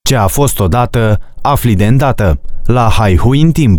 Ce a fost odată, afli de îndată. La Haihui în timp.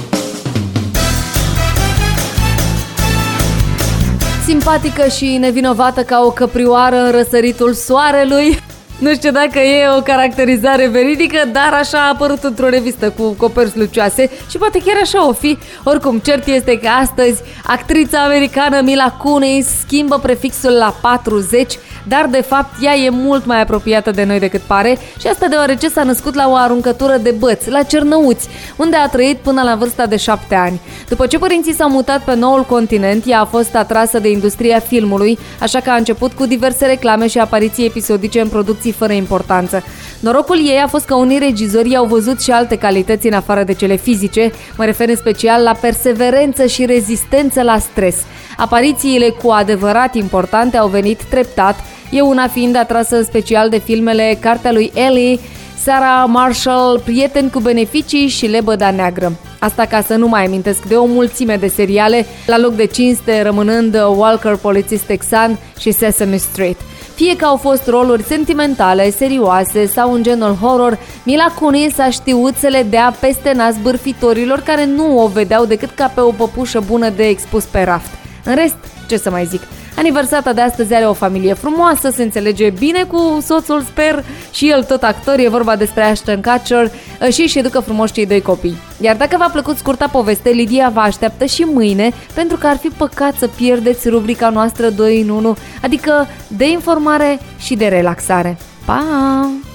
Simpatică și nevinovată ca o căprioară în răsăritul soarelui. Nu știu dacă e o caracterizare veridică, dar așa a apărut într-o revistă cu coperți lucioase și poate chiar așa o fi. Oricum, cert este că astăzi actrița americană Mila Kunis schimbă prefixul la 40, dar de fapt ea e mult mai apropiată de noi decât pare și asta deoarece s-a născut la o aruncătură de băți, la Cernăuți, unde a trăit până la vârsta de 7 ani. După ce părinții s-au mutat pe noul continent, ea a fost atrasă de industria filmului, așa că a început cu diverse reclame și apariții episodice în producții fără importanță. Norocul ei a fost că unii regizori au văzut și alte calități în afară de cele fizice, mă refer în special la perseverență și rezistență la stres. Aparițiile cu adevărat importante au venit treptat, eu una fiind atrasă în special de filmele Cartea lui Ellie, Sarah Marshall, Prieteni cu beneficii și Lebăda neagră. Asta ca să nu mai amintesc de o mulțime de seriale, la loc de cinste rămânând Walker, polițist texan și Sesame Street. Fie că au fost roluri sentimentale, serioase sau în genul horror, Mila Kunis a știut să le dea peste nas bârfitorilor care nu o vedeau decât ca pe o păpușă bună de expus pe raft. În rest, ce să mai zic, aniversata de astăzi are o familie frumoasă, se înțelege bine cu soțul, sper, și el tot actor, e vorba despre Ashton Kutcher și își educă frumos cei 2 copii. Iar dacă v-a plăcut scurta poveste, Lidia vă așteaptă și mâine, pentru că ar fi păcat să pierdeți rubrica noastră 2 în 1, adică de informare și de relaxare. Pa!